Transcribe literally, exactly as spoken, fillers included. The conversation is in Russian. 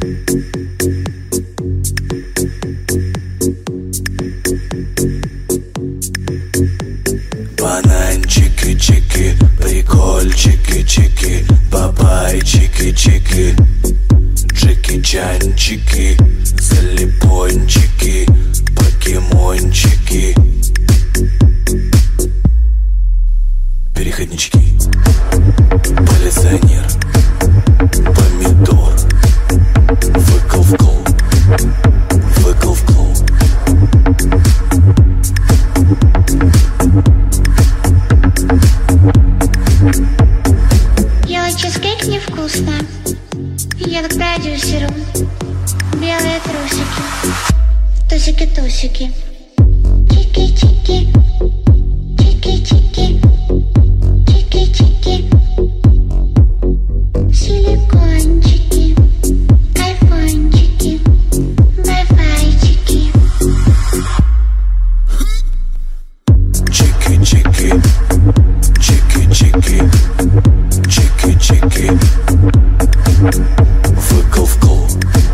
Бананчики-чики, прикольчики-чики, бабайчики-чики, джеки-чанчики, залипончики, покемончики, переходнички, полиционер, помидор, выкл-вкл, выкл-вкл. Ела чизкейк невкусно. Еду к продюсеру. Белые трусики. Тусики-тусики. Чики-чики. Чики-чики. Чики-чики. Силикончики. Айфончики. Вай-файчики. Чики-чики. Чики-чики. Чики-чики. Выкл-вкл.